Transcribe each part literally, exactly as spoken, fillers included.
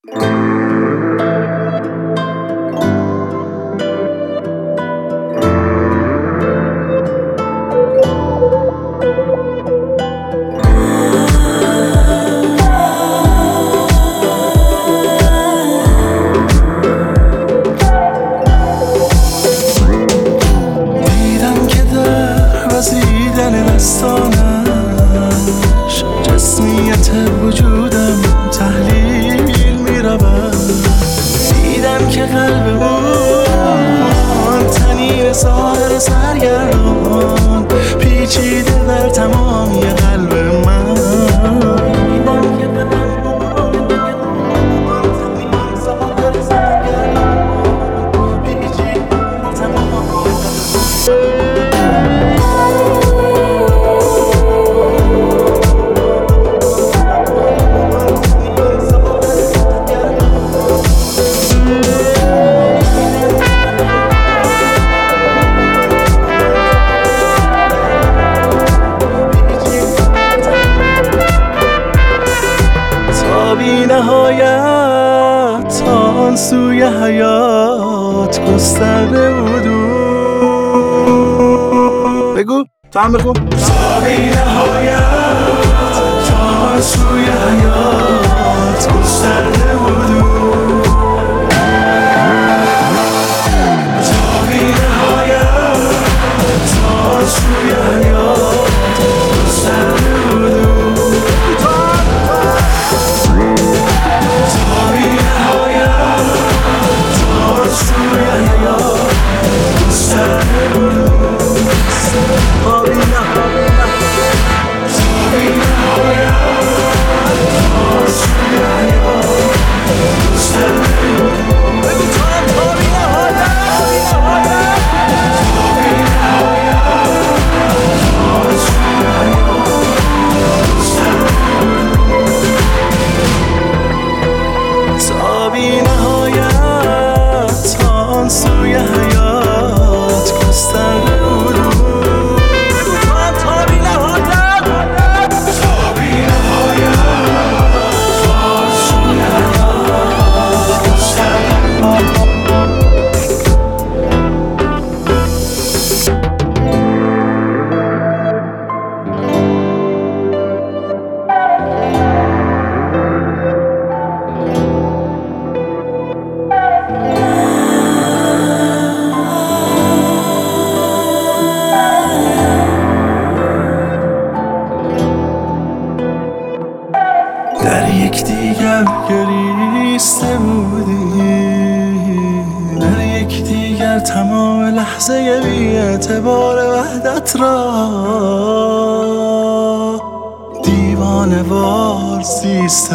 جسمیت وجودم تحلیل می رود. دیدم که قلب اون تنین ساحر سرگردان پیچیده در تمامی قلب من. دیدم که قلب اون تنین ساحر سرگردان پیچیده در تمامی قلب نهایت تا آن سوی حیات گسترده بود. بگو تو هم بگو. تا بی نهایت تا آن سوی حیات گسترده بود. تا بی نهایت تا آن سوی حیات گسترده بود. در یکدیگر گریسته بودیم، در یکدیگر تمام لحظه بی اعتبار وحدت را دیوانه وار زیسته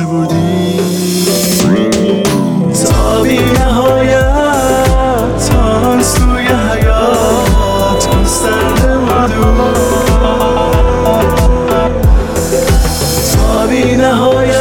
بودیم. تا بی نهایت تا آن سوی حیات گسترده بودیم. تا بی نهایت